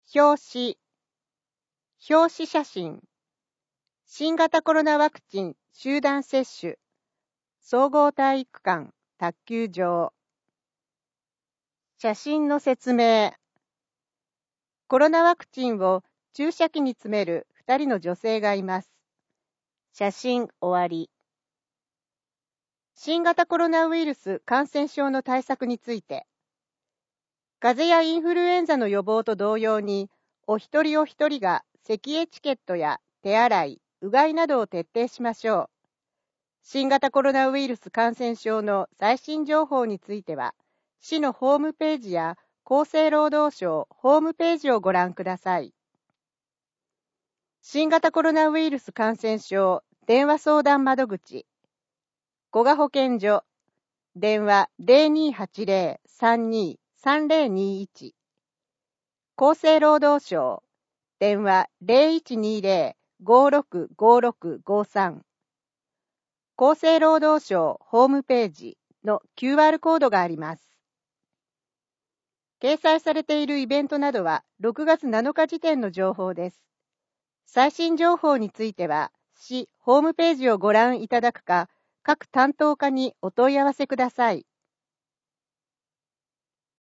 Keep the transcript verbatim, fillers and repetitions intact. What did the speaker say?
表紙、表紙写真、新型コロナワクチン集団接種、総合体育館、卓球場。写真の説明。コロナワクチンを注射器に詰めるふたりの女性がいます。写真終わり。新型コロナウイルス感染症の対策について、風邪やインフルエンザの予防と同様に、お一人お一人が咳エチケットや手洗い、うがいなどを徹底しましょう。新型コロナウイルス感染症の最新情報については、市のホームページや厚生労働省ホームページをご覧ください。新型コロナウイルス感染症電話相談窓口、古賀保健所、電話 ゼロにーはちゼロ さんにーさんゼロにいち、厚生労働省、電話 ゼロいちにゼロ ごろくごろくごさん、厚生労働省ホームページの キューアール コードがあります。掲載されているイベントなどはろくがつなのか時点の情報です。最新情報については、市ホームページをご覧いただくか、各担当課にお問い合わせください。